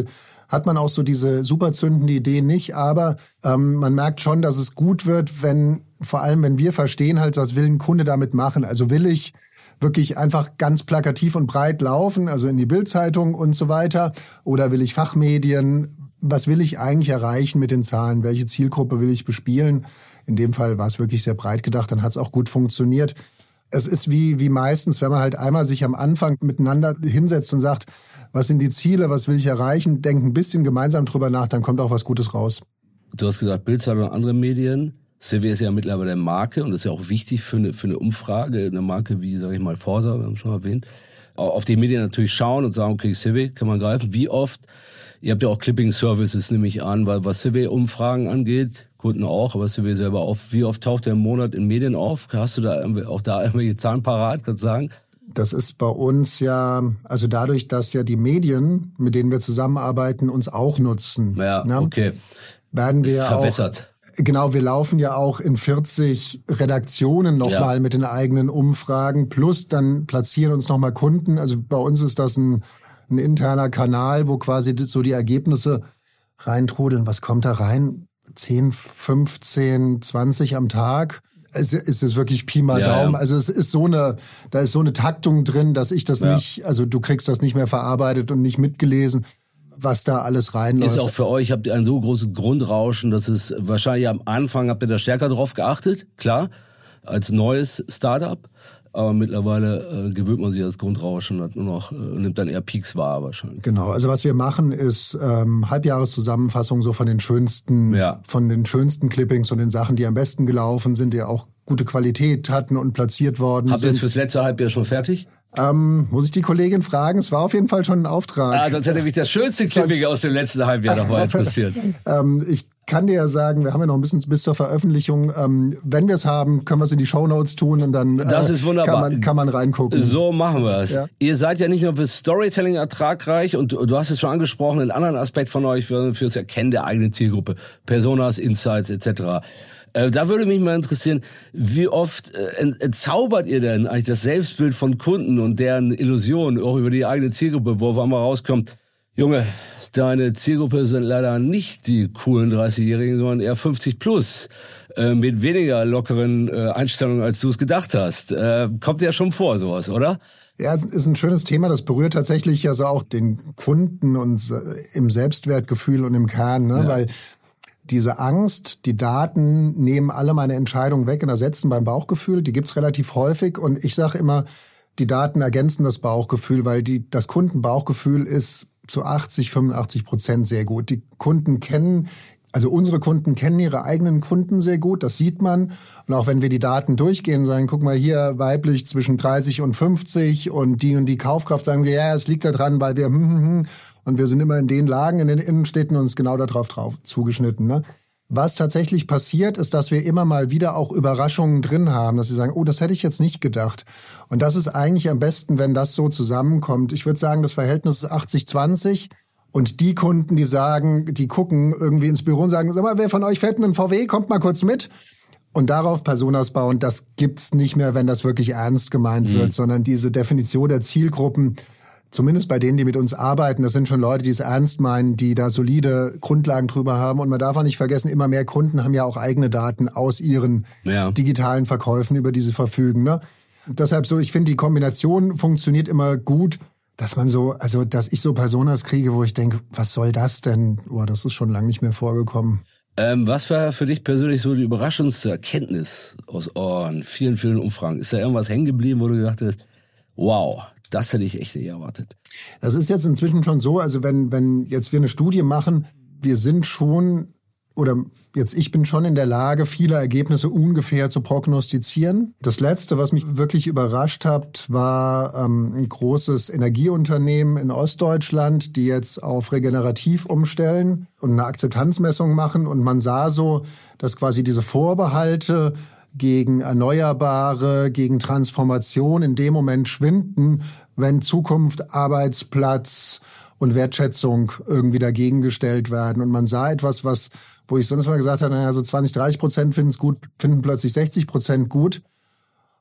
[SPEAKER 4] hat man auch so diese super zündende Idee nicht. Aber ähm, man merkt schon, dass es gut wird, wenn, vor allem wenn wir verstehen halt, was will ein Kunde damit machen. Also will ich wirklich einfach ganz plakativ und breit laufen, also in die Bild-Zeitung und so weiter, oder will ich Fachmedien? Was will ich eigentlich erreichen mit den Zahlen? Welche Zielgruppe will ich bespielen? In dem Fall war es wirklich sehr breit gedacht, dann hat es auch gut funktioniert. Es ist wie wie meistens, wenn man halt einmal sich am Anfang miteinander hinsetzt und sagt, was sind die Ziele, was will ich erreichen, denkt ein bisschen gemeinsam drüber nach, dann kommt auch was Gutes raus.
[SPEAKER 3] Du hast gesagt, Bild-Zeitung und andere Medien. C W ist ja mittlerweile eine Marke und das ist ja auch wichtig für eine, für eine Umfrage, eine Marke wie, sage ich mal, Forsa, wir haben schon erwähnt. Auf die Medien natürlich schauen und sagen, okay, C W kann man greifen. Wie oft? Ihr habt ja auch Clipping-Services, nehme ich an, weil was C W-Umfragen angeht, Kunden auch, aber C W selber auf. Wie oft taucht der im Monat in Medien auf? Hast du da auch da irgendwelche Zahlen parat, kannst du sagen?
[SPEAKER 4] Das ist bei uns ja, also dadurch, dass ja die Medien, mit denen wir zusammenarbeiten, uns auch nutzen.
[SPEAKER 3] Ja,
[SPEAKER 4] ne?
[SPEAKER 3] okay.
[SPEAKER 4] Werden wir
[SPEAKER 3] Verwässert.
[SPEAKER 4] Auch, genau, wir laufen ja auch in vierzig Redaktionen nochmal ja. mit den eigenen Umfragen, plus dann platzieren uns nochmal Kunden. Also bei uns ist das ein, ein interner Kanal, wo quasi so die Ergebnisse reintrudeln. Was kommt da rein? zehn, fünfzehn, zwanzig am Tag. Es ist es wirklich Pi mal ja, Daumen. Ja. Also es ist so eine, da ist so eine Taktung drin, dass ich das ja. nicht, also du kriegst das nicht mehr verarbeitet und nicht mitgelesen, was da alles reinläuft.
[SPEAKER 3] Ist auch für euch, habt ihr ein so großes Grundrauschen, dass es wahrscheinlich am Anfang habt ihr da stärker drauf geachtet, klar, als neues Startup. Aber mittlerweile äh, gewöhnt man sich das Grundrauschen und hat nur noch, äh, nimmt dann eher Peaks wahr wahrscheinlich.
[SPEAKER 4] Genau, also was wir machen ist ähm, Halbjahreszusammenfassung so von den schönsten, ja. von den schönsten Clippings und den Sachen, die am besten gelaufen sind, die auch gute Qualität hatten und platziert worden
[SPEAKER 3] Habt
[SPEAKER 4] sind.
[SPEAKER 3] Habt ihr es fürs letzte Halbjahr schon fertig?
[SPEAKER 4] Ähm, muss ich die Kollegin fragen? Es war auf jeden Fall schon ein Auftrag.
[SPEAKER 3] Ah, sonst hätte mich das schönste Clipping aus dem letzten Halbjahr noch mal interessiert.
[SPEAKER 4] ähm, ich kann dir ja sagen, wir haben ja noch ein bisschen bis zur Veröffentlichung. Ähm, wenn wir es haben, können wir es in die Shownotes tun und dann äh,
[SPEAKER 3] das ist wunderbar.
[SPEAKER 4] Kann, man, kann man reingucken.
[SPEAKER 3] So machen wir es. Ja. Ihr seid ja nicht nur für Storytelling ertragreich und du, du hast es schon angesprochen, einen anderen Aspekt von euch für, für das Erkennen der eigenen Zielgruppe, Personas, Insights et cetera. Äh, da würde mich mal interessieren, wie oft äh, entzaubert ihr denn eigentlich das Selbstbild von Kunden und deren Illusionen auch über die eigene Zielgruppe, wo auf einmal rauskommt, Junge, deine Zielgruppe sind leider nicht die coolen dreißigjährigen, sondern eher fünfzig plus, äh, mit weniger lockeren äh, Einstellungen, als du es gedacht hast. Äh, kommt ja schon vor, sowas, oder?
[SPEAKER 4] Ja, es ist ein schönes Thema. Das berührt tatsächlich also auch den Kunden und äh, im Selbstwertgefühl und im Kern, ne? Ja. Weil diese Angst, die Daten nehmen alle meine Entscheidungen weg und ersetzen beim Bauchgefühl. Die gibt's relativ häufig und ich sage immer, die Daten ergänzen das Bauchgefühl, weil die das Kundenbauchgefühl ist zu achtzig, fünfundachtzig Prozent sehr gut. Die Kunden kennen, also unsere Kunden kennen ihre eigenen Kunden sehr gut, das sieht man. Und auch wenn wir die Daten durchgehen, sagen, guck mal hier, weiblich zwischen dreißig und fünfzig und die und die Kaufkraft, sagen sie, ja, es liegt da dran, weil wir, hm, hm, hm, und wir sind immer in den Lagen in den Innenstädten und uns genau darauf drauf zugeschnitten, ne? Was tatsächlich passiert, ist, dass wir immer mal wieder auch Überraschungen drin haben, dass sie sagen, oh, das hätte ich jetzt nicht gedacht. Und das ist eigentlich am besten, wenn das so zusammenkommt. Ich würde sagen, das Verhältnis ist achtzig zwanzig. Und die Kunden, die sagen, die gucken irgendwie ins Büro und sagen, sag mal, wer von euch fährt in einen V W, kommt mal kurz mit. Und darauf Personas bauen, das gibt's nicht mehr, wenn das wirklich ernst gemeint mhm. wird, sondern diese Definition der Zielgruppen, zumindest bei denen, die mit uns arbeiten, das sind schon Leute, die es ernst meinen, die da solide Grundlagen drüber haben. Und man darf auch nicht vergessen, immer mehr Kunden haben ja auch eigene Daten aus ihren ja. digitalen Verkäufen, über die sie verfügen. Ne? Deshalb so, ich finde, die Kombination funktioniert immer gut, dass man so, also dass ich so Personas kriege, wo ich denke, was soll das denn? Boah, das ist schon lange nicht mehr vorgekommen.
[SPEAKER 3] Ähm, was war für dich persönlich so die überraschendste Erkenntnis aus euren vielen, vielen Umfragen? Ist da irgendwas hängen geblieben, wo du gedacht hast, wow, das hätte ich echt nicht erwartet.
[SPEAKER 4] Das ist jetzt inzwischen schon so, also wenn wenn jetzt wir eine Studie machen, wir sind schon, oder jetzt ich bin schon in der Lage, viele Ergebnisse ungefähr zu prognostizieren. Das Letzte, was mich wirklich überrascht hat, war ähm, ein großes Energieunternehmen in Ostdeutschland, die jetzt auf regenerativ umstellen und eine Akzeptanzmessung machen. Und man sah so, dass quasi diese Vorbehalte gegen Erneuerbare, gegen Transformation in dem Moment schwinden, wenn Zukunft, Arbeitsplatz und Wertschätzung irgendwie dagegen gestellt werden. Und man sah etwas, was, wo ich sonst mal gesagt habe, naja, so zwanzig, dreißig Prozent finden es gut, finden plötzlich sechzig Prozent gut.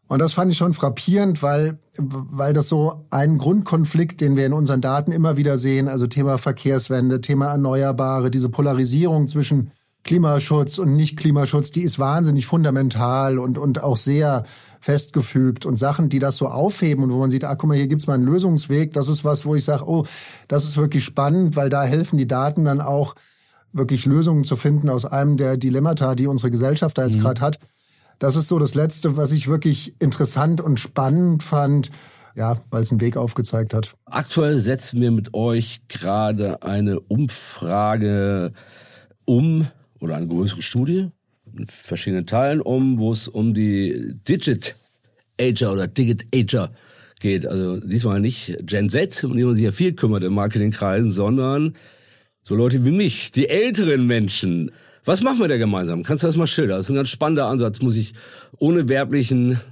[SPEAKER 4] Und das fand ich schon frappierend, weil, weil das so ein Grundkonflikt, den wir in unseren Daten immer wieder sehen, also Thema Verkehrswende, Thema Erneuerbare, diese Polarisierung zwischen Klimaschutz und Nicht-Klimaschutz, die ist wahnsinnig fundamental und, und auch sehr festgefügt. Und Sachen, die das so aufheben und wo man sieht, ah, guck mal, hier gibt's mal einen Lösungsweg, das ist was, wo ich sage, oh, das ist wirklich spannend, weil da helfen die Daten dann auch, wirklich Lösungen zu finden aus einem der Dilemmata, die unsere Gesellschaft da jetzt mhm. gerade hat. Das ist so das Letzte, was ich wirklich interessant und spannend fand, ja, weil es einen Weg aufgezeigt hat.
[SPEAKER 3] Aktuell setzen wir mit euch gerade eine Umfrage um, oder eine größere Studie in verschiedenen Teilen um, wo es um die Digit Ager oder Digit Ager geht. Also diesmal nicht Gen Z, um die man sich ja viel kümmert in Marketingkreisen, sondern so Leute wie mich, die älteren Menschen. Was machen wir da gemeinsam? Kannst du das mal schildern? Das ist ein ganz spannender Ansatz, muss ich ohne werblichen,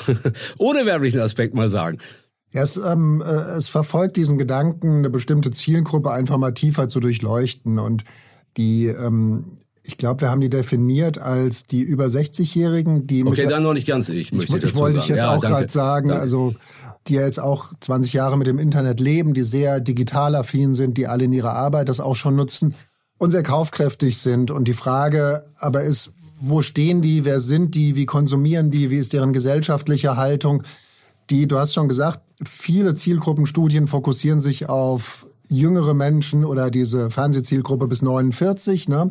[SPEAKER 3] ohne werblichen Aspekt mal sagen.
[SPEAKER 4] Ja, es, ähm, äh, es verfolgt diesen Gedanken, eine bestimmte Zielgruppe einfach mal tiefer zu durchleuchten. Und die, ähm, ich glaube, wir haben die definiert als die über sechzig-Jährigen, die
[SPEAKER 3] okay,
[SPEAKER 4] mit
[SPEAKER 3] dann noch nicht ganz ich.
[SPEAKER 4] Ich, ich wollte ich jetzt ja, auch gerade sagen,
[SPEAKER 3] danke.
[SPEAKER 4] Also die ja jetzt auch zwanzig Jahre mit dem Internet leben, die sehr digital affin sind, die alle in ihrer Arbeit das auch schon nutzen und sehr kaufkräftig sind. Und die Frage aber ist, wo stehen die, wer sind die, wie konsumieren die, wie ist deren gesellschaftliche Haltung? Die, du hast schon gesagt, viele Zielgruppenstudien fokussieren sich auf jüngere Menschen oder diese Fernsehzielgruppe bis neunundvierzig, ne?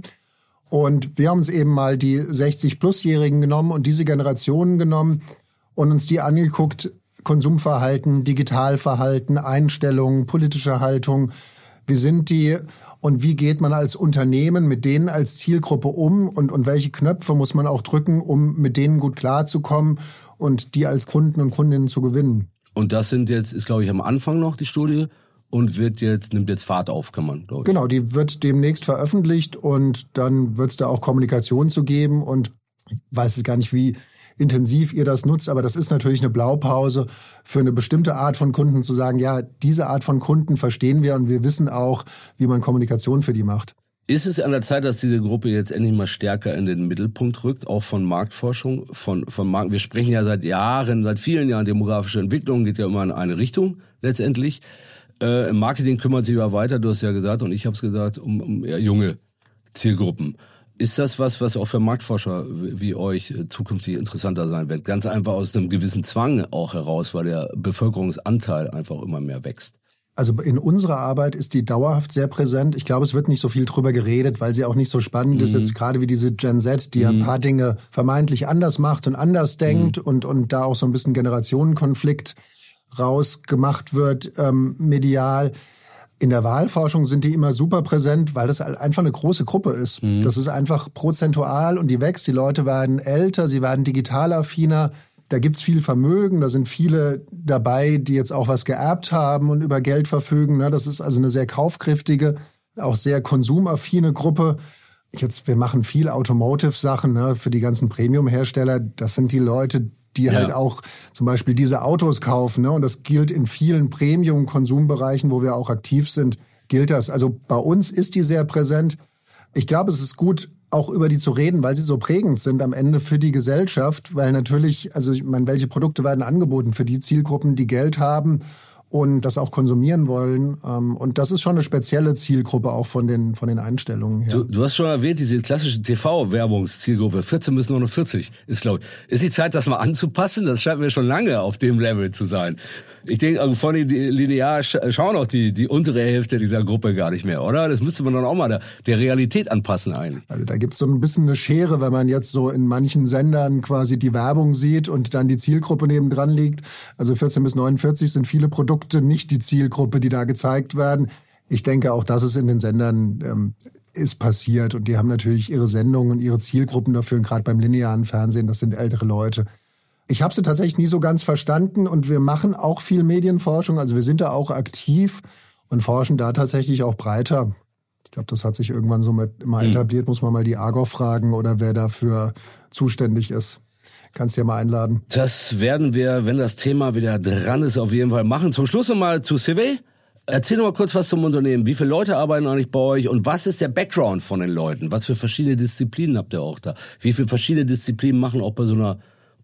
[SPEAKER 4] Und wir haben uns eben mal die sechzig-plus-Jährigen genommen und diese Generationen genommen und uns die angeguckt, Konsumverhalten, Digitalverhalten, Einstellungen, politische Haltung. Wie sind die und wie geht man als Unternehmen mit denen als Zielgruppe um und, und welche Knöpfe muss man auch drücken, um mit denen gut klarzukommen und die als Kunden und Kundinnen zu gewinnen?
[SPEAKER 3] Und das sind jetzt, ist glaube ich am Anfang noch die Studie und wird jetzt, nimmt jetzt Fahrt auf, kann man, glaube ich.
[SPEAKER 4] Genau, die wird demnächst veröffentlicht und dann wird es da auch Kommunikation zu geben und ich weiß gar nicht, wie intensiv ihr das nutzt, aber das ist natürlich eine Blaupause für eine bestimmte Art von Kunden zu sagen, ja, diese Art von Kunden verstehen wir und wir wissen auch, wie man Kommunikation für die macht.
[SPEAKER 3] Ist es an der Zeit, dass diese Gruppe jetzt endlich mal stärker in den Mittelpunkt rückt, auch von Marktforschung, von, von Markt? Wir sprechen ja seit Jahren, seit vielen Jahren, demografische Entwicklung geht ja immer in eine Richtung letztendlich. Äh, im Marketing kümmert sich ja weiter, du hast ja gesagt und ich habe es gesagt, um, um eher junge Zielgruppen. Ist das was, was auch für Marktforscher wie euch zukünftig interessanter sein wird? Ganz einfach aus einem gewissen Zwang auch heraus, weil der Bevölkerungsanteil einfach immer mehr wächst.
[SPEAKER 4] Also in unserer Arbeit ist die dauerhaft sehr präsent. Ich glaube, es wird nicht so viel drüber geredet, weil sie auch nicht so spannend mhm. ist. Jetzt gerade wie diese Gen Z, die mhm. ein paar Dinge vermeintlich anders macht und anders denkt mhm. und, und da auch so ein bisschen Generationenkonflikt rausgemacht wird, ähm, medial. In der Wahlforschung sind die immer super präsent, weil das einfach eine große Gruppe ist. Mhm. Das ist einfach prozentual und die wächst. Die Leute werden älter, sie werden digital affiner. Da gibt's viel Vermögen, da sind viele dabei, die jetzt auch was geerbt haben und über Geld verfügen. Das ist also eine sehr kaufkräftige, auch sehr konsumaffine Gruppe. Jetzt, wir machen viel Automotive-Sachen, ne, für die ganzen Premium-Hersteller. Das sind die Leute, die ja. halt auch zum Beispiel diese Autos kaufen. Ne? Und das gilt in vielen Premium-Konsumbereichen, wo wir auch aktiv sind, gilt das. Also bei uns ist die sehr präsent. Ich glaube, es ist gut, auch über die zu reden, weil sie so prägend sind am Ende für die Gesellschaft. Weil natürlich, also ich meine, welche Produkte werden angeboten für die Zielgruppen, die Geld haben und das auch konsumieren wollen. Und das ist schon eine spezielle Zielgruppe auch von den von den Einstellungen her.
[SPEAKER 3] Du, du hast schon erwähnt, diese klassische T V-Werbungszielgruppe, vierzehn bis neunundvierzig ist, glaube ich. Ist die Zeit, das mal anzupassen? Das scheint mir schon lange auf dem Level zu sein. Ich denke, also von den linear schauen auch die die untere Hälfte dieser Gruppe gar nicht mehr, oder? Das müsste man dann auch mal der, der Realität anpassen eigentlich.
[SPEAKER 4] Also da gibt's so ein bisschen eine Schere, wenn man jetzt so in manchen Sendern quasi die Werbung sieht und dann die Zielgruppe nebendran liegt. Also vierzehn bis neunundvierzig sind viele Produkte nicht die Zielgruppe, die da gezeigt werden. Ich denke auch, dass es in den Sendern ähm, ist passiert und die haben natürlich ihre Sendungen und ihre Zielgruppen dafür, und gerade beim linearen Fernsehen, das sind ältere Leute. Ich habe sie tatsächlich nie so ganz verstanden und wir machen auch viel Medienforschung, also wir sind da auch aktiv und forschen da tatsächlich auch breiter. Ich glaube, das hat sich irgendwann so mit immer etabliert, muss man mal die Argov fragen oder wer dafür zuständig ist. Kannst du ja mal einladen.
[SPEAKER 3] Das werden wir, wenn das Thema wieder dran ist, auf jeden Fall machen. Zum Schluss nochmal zu C W. Erzähl noch mal kurz was zum Unternehmen. Wie viele Leute arbeiten eigentlich bei euch und was ist der Background von den Leuten? Was für verschiedene Disziplinen habt ihr auch da? Wie viele verschiedene Disziplinen machen auch bei so einer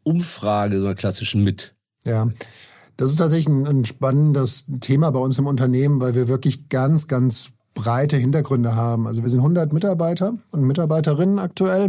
[SPEAKER 3] Umfrage, so einer klassischen mit?
[SPEAKER 4] Ja, das ist tatsächlich ein, ein spannendes Thema bei uns im Unternehmen, weil wir wirklich ganz, ganz breite Hintergründe haben. Also wir sind hundert Mitarbeiter und Mitarbeiterinnen aktuell.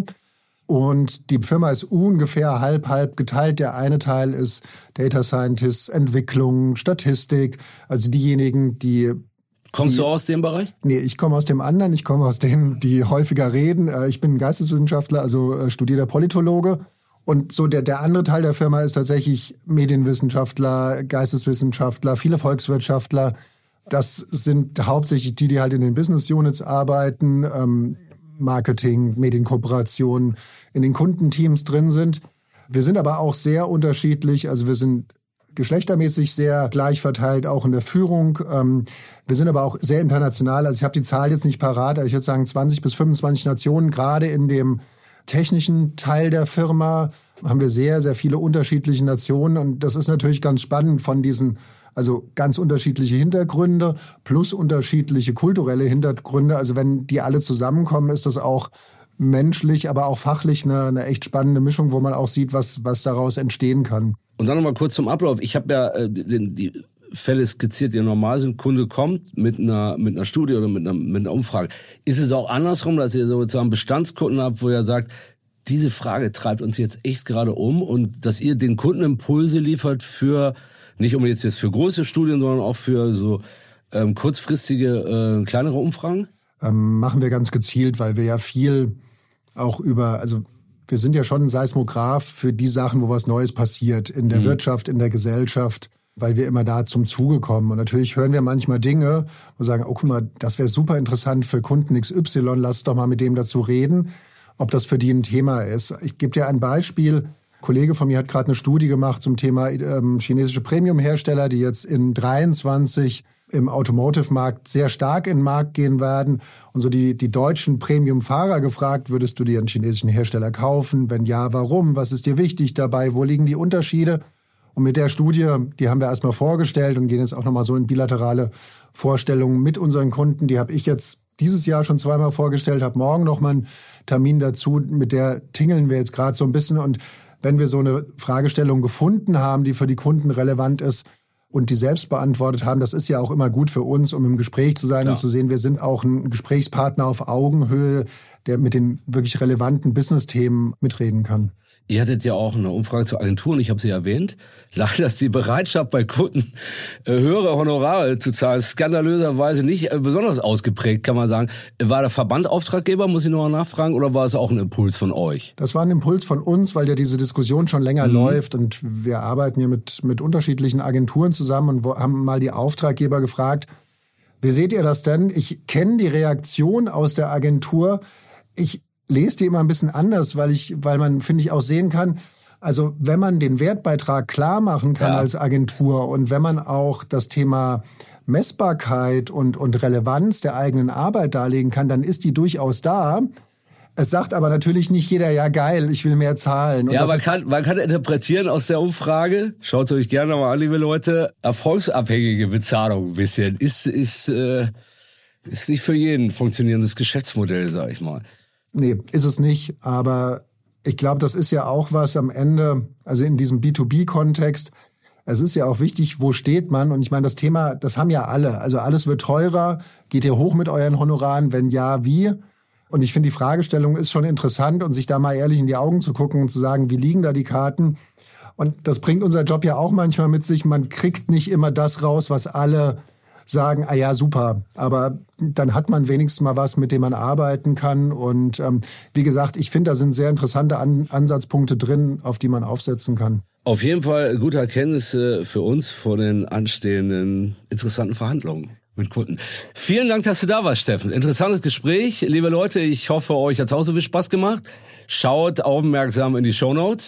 [SPEAKER 4] Und die Firma ist ungefähr halb, halb geteilt. Der eine Teil ist Data Scientist, Entwicklung, Statistik. Also diejenigen, die...
[SPEAKER 3] Kommst
[SPEAKER 4] die,
[SPEAKER 3] du aus dem Bereich?
[SPEAKER 4] Nee, ich komme aus dem anderen. Ich komme aus denen, die häufiger reden. Ich bin Geisteswissenschaftler, also studierter Politologe. Und so der, der andere Teil der Firma ist tatsächlich Medienwissenschaftler, Geisteswissenschaftler, viele Volkswirtschaftler. Das sind hauptsächlich die, die halt in den Business Units arbeiten, ähm, Marketing, Medienkooperation, in den Kundenteams drin sind. Wir sind aber auch sehr unterschiedlich, also wir sind geschlechtermäßig sehr gleich verteilt, auch in der Führung. Ähm, wir sind aber auch sehr international, also ich habe die Zahl jetzt nicht parat, aber ich würde sagen zwanzig bis fünfundzwanzig Nationen, gerade in dem technischen Teil der Firma haben wir sehr, sehr viele unterschiedliche Nationen und das ist natürlich ganz spannend von diesen, also ganz unterschiedliche Hintergründe plus unterschiedliche kulturelle Hintergründe. Also wenn die alle zusammenkommen, ist das auch menschlich, aber auch fachlich eine, eine echt spannende Mischung, wo man auch sieht, was, was daraus entstehen kann.
[SPEAKER 3] Und dann nochmal kurz zum Ablauf. Ich habe ja äh, die, die Fälle skizziert, die normal sind. Kunde kommt mit einer mit einer Studie oder mit einer, mit einer Umfrage. Ist es auch andersrum, dass ihr sozusagen Bestandskunden habt, wo ihr sagt, diese Frage treibt uns jetzt echt gerade um und dass ihr den Kunden Impulse liefert für, nicht unbedingt jetzt für große Studien, sondern auch für so ähm, kurzfristige, äh, kleinere Umfragen?
[SPEAKER 4] Ähm, machen wir ganz gezielt, weil wir ja viel auch über, also wir sind ja schon ein Seismograph für die Sachen, wo was Neues passiert, in der mhm. Wirtschaft, in der Gesellschaft, weil wir immer da zum Zuge kommen. Und natürlich hören wir manchmal Dinge, wo wir sagen, oh guck mal, das wäre super interessant für Kunden X Y, lass doch mal mit dem dazu reden, ob das für die ein Thema ist. Ich gebe dir ein Beispiel. Ein Kollege von mir hat gerade eine Studie gemacht zum Thema ähm, chinesische Premium-Hersteller, die jetzt in dreiundzwanzig im Automotive-Markt sehr stark in den Markt gehen werden. Und so die, die deutschen Premium-Fahrer gefragt, würdest du dir einen chinesischen Hersteller kaufen? Wenn ja, warum? Was ist dir wichtig dabei? Wo liegen die Unterschiede? Und mit der Studie, die haben wir erstmal vorgestellt und gehen jetzt auch nochmal so in bilaterale Vorstellungen mit unseren Kunden. Die habe ich jetzt dieses Jahr schon zweimal vorgestellt, habe morgen nochmal einen Termin dazu. Mit der tingeln wir jetzt gerade so ein bisschen. Und wenn wir so eine Fragestellung gefunden haben, die für die Kunden relevant ist und die selbst beantwortet haben, das ist ja auch immer gut für uns, um im Gespräch zu sein ja. und zu sehen, wir sind auch ein Gesprächspartner auf Augenhöhe, der mit den wirklich relevanten Business-Themen mitreden kann.
[SPEAKER 3] Ihr hattet ja auch eine Umfrage zur Agentur und ich habe sie erwähnt. Leider ist die Bereitschaft bei Kunden, äh, höhere Honorare zu zahlen, skandalöserweise nicht äh, besonders ausgeprägt, kann man sagen. War der Verband Auftraggeber, muss ich noch mal nachfragen, oder war es auch ein Impuls von euch?
[SPEAKER 4] Das war ein Impuls von uns, weil ja diese Diskussion schon länger mhm. läuft und wir arbeiten ja mit, mit unterschiedlichen Agenturen zusammen und wo, haben mal die Auftraggeber gefragt, wie seht ihr das denn? Ich kenne die Reaktion aus der Agentur. Ich lese die immer ein bisschen anders, weil ich, weil man, finde ich, auch sehen kann, also wenn man den Wertbeitrag klar machen kann ja. als Agentur und wenn man auch das Thema Messbarkeit und, und Relevanz der eigenen Arbeit darlegen kann, dann ist die durchaus da. Es sagt aber natürlich nicht jeder, ja geil, ich will mehr zahlen. Und
[SPEAKER 3] ja, man kann, man kann interpretieren aus der Umfrage, schaut euch gerne mal an, liebe Leute, erfolgsabhängige Bezahlung ein bisschen, ist, ist, äh, ist nicht für jeden funktionierendes Geschäftsmodell, sag ich mal.
[SPEAKER 4] Nee, ist es nicht, aber ich glaube, das ist ja auch was am Ende, also in diesem B zwei B-Kontext, es ist ja auch wichtig, wo steht man? Und ich meine, das Thema, das haben ja alle, also alles wird teurer, geht ihr hoch mit euren Honoraren, wenn ja, wie? Und ich finde, die Fragestellung ist schon interessant und sich da mal ehrlich in die Augen zu gucken und zu sagen, wie liegen da die Karten? Und das bringt unser Job ja auch manchmal mit sich, man kriegt nicht immer das raus, was alle sagen, ah ja, super, aber dann hat man wenigstens mal was, mit dem man arbeiten kann. Und ähm, wie gesagt, ich finde, da sind sehr interessante An- Ansatzpunkte drin, auf die man aufsetzen kann.
[SPEAKER 3] Auf jeden Fall gute Erkenntnisse für uns vor den anstehenden interessanten Verhandlungen mit Kunden. Vielen Dank, dass du da warst, Steffen. Interessantes Gespräch. Liebe Leute, ich hoffe, euch hat es auch so viel Spaß gemacht. Schaut aufmerksam in die Shownotes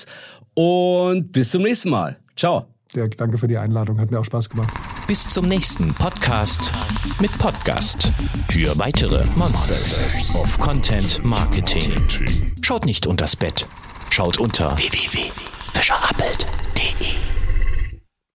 [SPEAKER 3] und bis zum nächsten Mal. Ciao.
[SPEAKER 4] Dirk, danke für die Einladung. Hat mir auch Spaß gemacht.
[SPEAKER 1] Bis zum nächsten Podcast mit Podcast. Für weitere Monsters of Content Marketing. Schaut nicht unters Bett. Schaut unter w w w punkt fischerappelt punkt de.